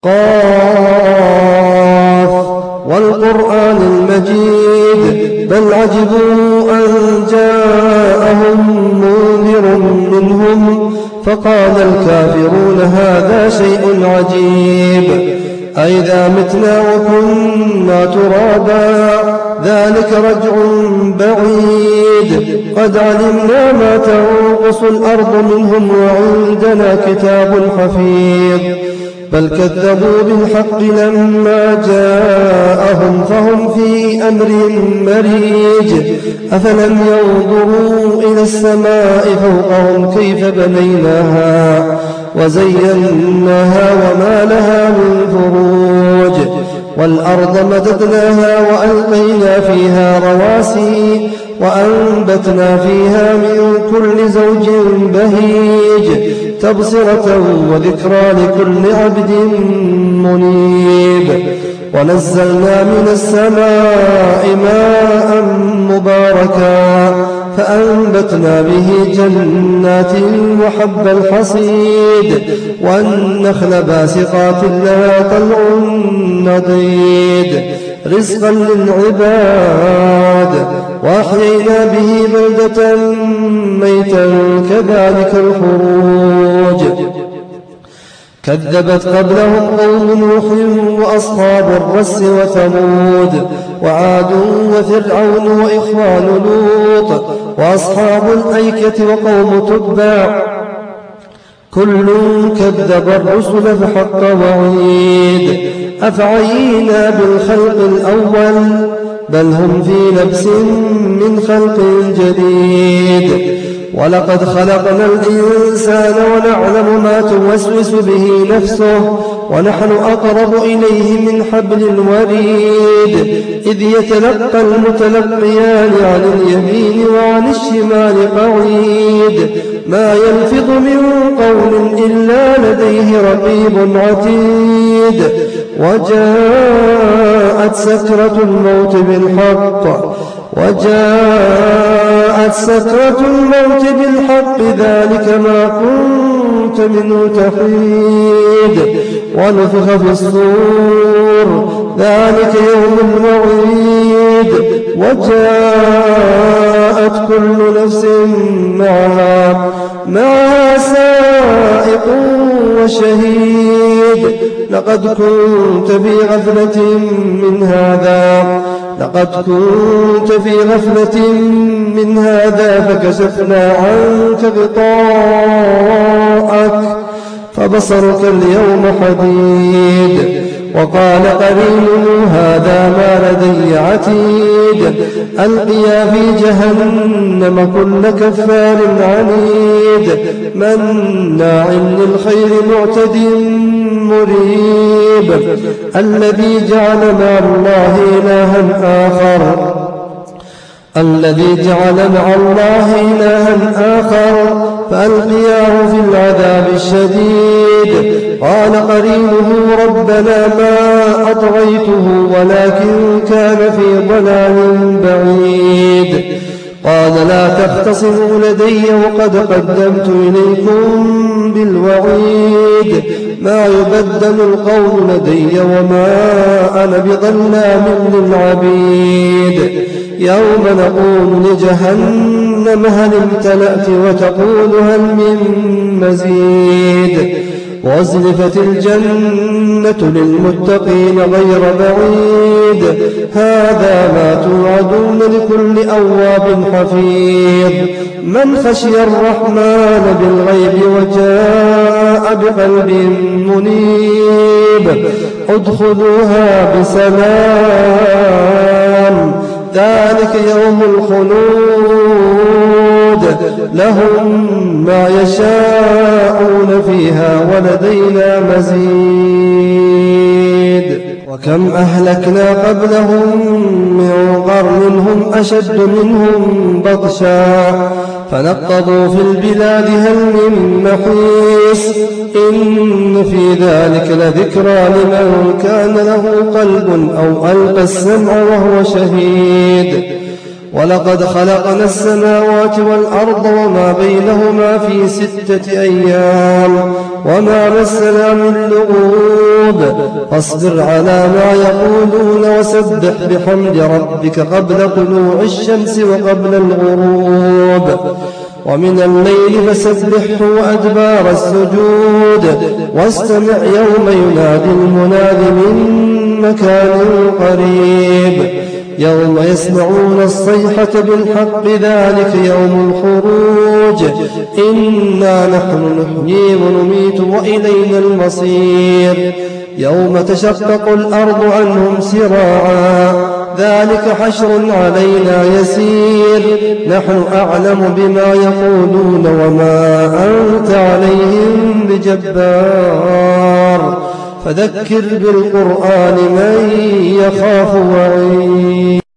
قاف والقرآن المجيد بل عجبوا أن جاءهم منذر منهم فقال الكافرون هذا شيء عجيب أئذا متنا وكنا ترابا ذلك رجع بعيد قد علمنا ما تنقص الأرض منهم وعندنا كتاب حفيظ بل كذبوا بالحق لما جاءهم فهم في أمر مريج أفلم ينظروا إلى السماء فوقهم كيف بنيناها وزيناها وما لها من فروج والأرض مددناها وألقينا فيها رواسي وأنبتنا فيها من كل زوج بهيج تبصرة وذكرى لكل عبد منيب ونزلنا من السماء ماء مباركا فأنبتنا به جنات وحب الحصيد والنخل باسقات لها طلع نضيد رزقا للعباد وأحيينا به بلدة ميتا كذلك الخروج كذبت قبلهم قوم نوح وأصحاب الرس وثمود وعاد وفرعون وإخوان لوط وأصحاب الأيكة وقوم تبع كل كذب الرسل فحق وعيد أفعينا بالخلق الأول بل هم في لبس من خلق جديد ولقد خلقنا الإنسان ونعلم ما توسوس به نفسه ونحن أقرب إليه من حبل الوريد إذ يتلقى المتلقيان عن اليمين وعن الشمال قعيد ما يلفظ من قول إلا لديه رقيب عتيد وجاءت سكرة الموت بالحق ذلك ما كنت منه تحيد ونفخ في الصور ذلك يوم الوعيد وجاءت كل نفس معها سائق وشهيد لقد كنت في غفلة من هذا فكشفنا عنك غطاءك فبصرك اليوم حديد وقال قرينه هذا ما لدي عتيد ألقيا في جهنم كل كفار عنيد مناع للخير معتد مريب الذي جعل مع الله إلها آخر فألقياه في العذاب الشديد قال قرينه ربنا ما أطغيته ولكن كان في ضلال بعيد قال لا تختصموا لدي وقد قدمت إليكم بالوعيد ما يبدل القول لدي وما أنا بظلام للعبيد يوم نقول لجهنم هل امتلأت وتقول هل من مزيد وأزلفت الجنة للمتقين غير بعيد هذا ما توعدون لكل أواب حفيظ من خشي الرحمن بالغيب وجاء بقلب منيب ادخلوها بسلام ذلك يوم الخلود لهم ما يشاءون فيها ولدينا مزيد وكم أهلكنا قبلهم من قرن هم أشد منهم بطشا فنقضوا في البلاد هل من محيص إن في ذلك لذكرى لمن كان له قلب أو ألقى السمع وهو شهيد ولقد خلقنا السماوات والأرض وما بينهما في 6 أيام وما مسنا من لغوب فاصبر على ما يقولون وسبح بحمد ربك قبل طلوع الشمس وقبل الغروب ومن الليل فسبحه وأدبار السجود واستمع يوم ينادي المناد من مكان قريب يوم يسمعون الصيحة بالحق ذلك يوم الخروج إنا نحن نحيي ونميت وإلينا المصير يوم تشقق الأرض عنهم سراعا ذلك حشر علينا يسير نحن أعلم بما يقولون وما أنت عليهم بجبار فذكر بالقرآن من يخاف وعيد.